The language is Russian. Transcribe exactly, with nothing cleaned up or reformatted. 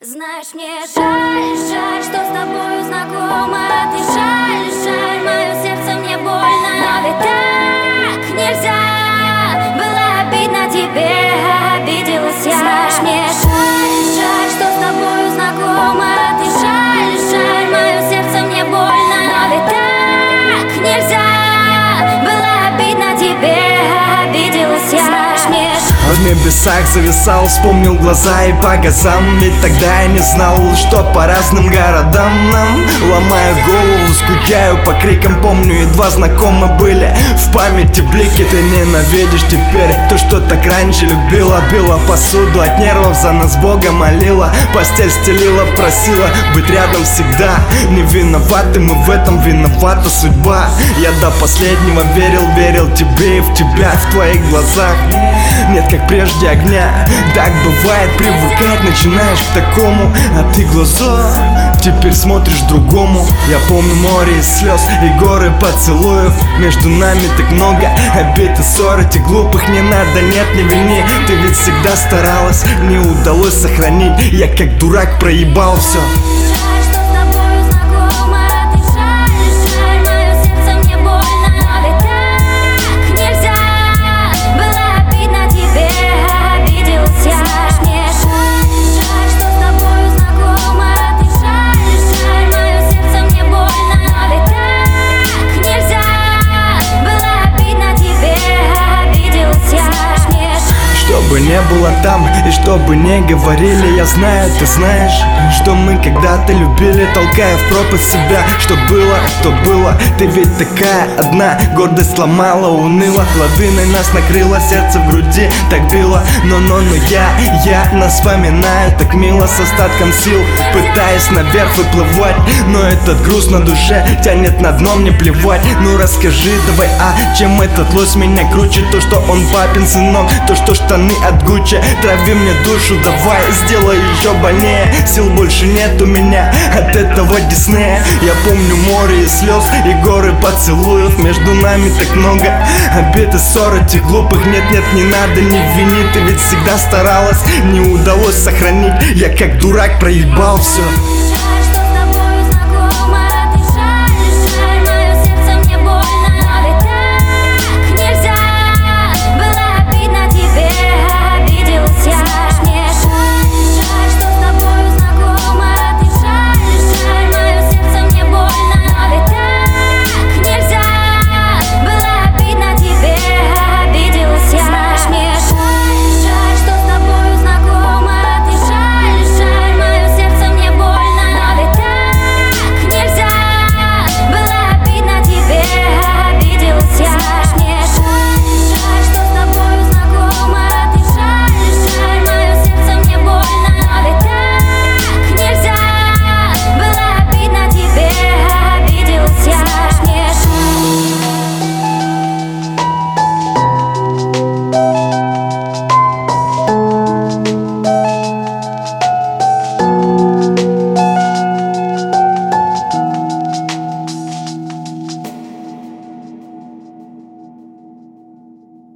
Знаешь, мне жаль, жаль, что с тобою знакома. Ты жаль, жаль, мое сердце мне больно. Но ведь так нельзя, было обидно тебе, обиделась я. Знаешь, мне жаль, жаль, что с тобою знакома. Ты жаль, жаль, мое сердце мне больно. Но ведь так нельзя, было обидно тебе, обиделась я. Знаешь, мне жаль. В небесах зависал, вспомнил глаза и по газам. Ведь тогда я не знал, что по разным городам нам. Ломаю голову, скучаю по крикам. Помню, едва знакомы были в памяти блики. Ты ненавидишь теперь то, что так раньше любила. Била посуду от нервов, за нас Бога молила. Постель стелила, просила быть рядом всегда. Не виноваты мы в этом, виновата судьба. Я до последнего верил, верил тебе и в тебя, в твоих глазах нет, как прежде, огня. Так бывает, привыкать начинаешь к такому. А ты глаза теперь смотришь другому. Я помню море из слез и горы поцелуев. Между нами так много обид и ссор. Этих глупых не надо, нет, не вини. Ты ведь всегда старалась, не удалось сохранить. Я как дурак проебал все. Чтобы не было там и чтобы не говорили, я знаю, ты знаешь, что мы когда-то любили, толкая в пропасть себя. Что было, то было, ты ведь такая одна. Гордость сломала, уныла, лавиной нас накрыло, сердце в груди так било. Но-но-но я, я нас вспоминаю так мило, с остатком сил, пытаясь наверх выплывать. Но этот груз на душе тянет на дно, мне плевать. Ну расскажи давай, а чем этот лось меня круче? То, что он папин сынок, то, что штаны от Гуччи. Трави мне душу, давай, сделай еще больнее. Сил больше нет у меня от этого Диснея. Я помню море и слез и горы поцелуев. Между нами так много обид и ссор. Этих глупых нет, нет, не надо, не вини. Ты ведь всегда старалась, не удалось сохранить. Я как дурак проебал все.